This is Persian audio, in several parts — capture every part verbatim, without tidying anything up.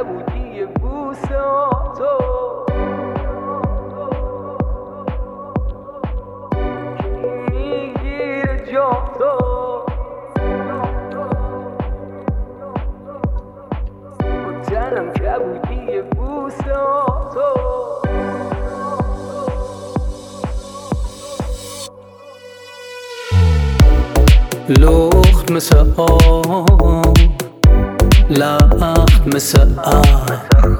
کبودی بوسه تو میگیره جا تو با تنم کبودی بوسه تو لخت مثل آب لخت مثل آب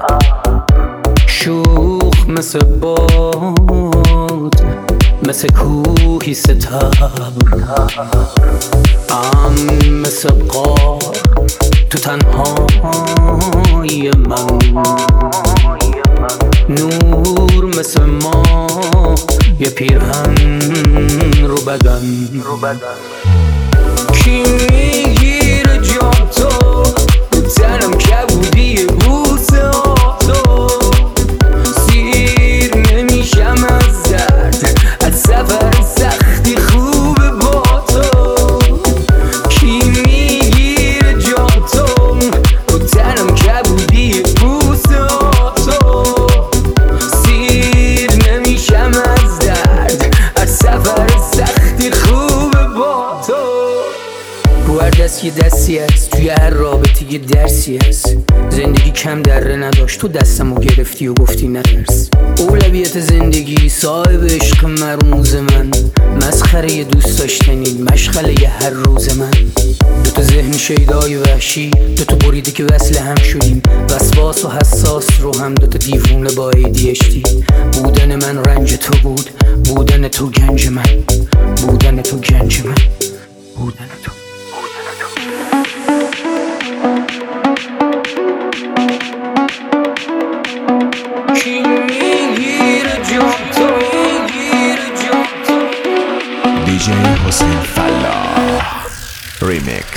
شوخ مثل باد مثل کوهی ستاب امن مثل غار تو تنهای من نور مثل ما یه پیرهن رو بدن کی میگیره جا تو تنم کبودی بوسه تو سیر نمیشم از درد از سفر سختی خوبه با تو کی میگیره جا تو تنم کبودی بوسه تو سیر نمیشم از درد از سفر سختی خوبه با تو رو هر دست یه دستی هست توی هر رابطه یه درسی هست زندگی کم دره نداشت تو دستمو گرفتی و گفتی نترس اولویت زندگی صاحب عشق مرموز من مسخره یه دوست داشتنی مشغله یه هر روز من دوتا ذهن شیدای وحشی دوتا بریده که وصل هم شدیم وسواس و حساس رو هم دوتا دیوونه با ای دی اچ دی بودن من رنج تو بود بودن تو گنج من بودن تو گنج من بودن تو کی میگیره جا تو دی جی حسین فلاح ریمیکس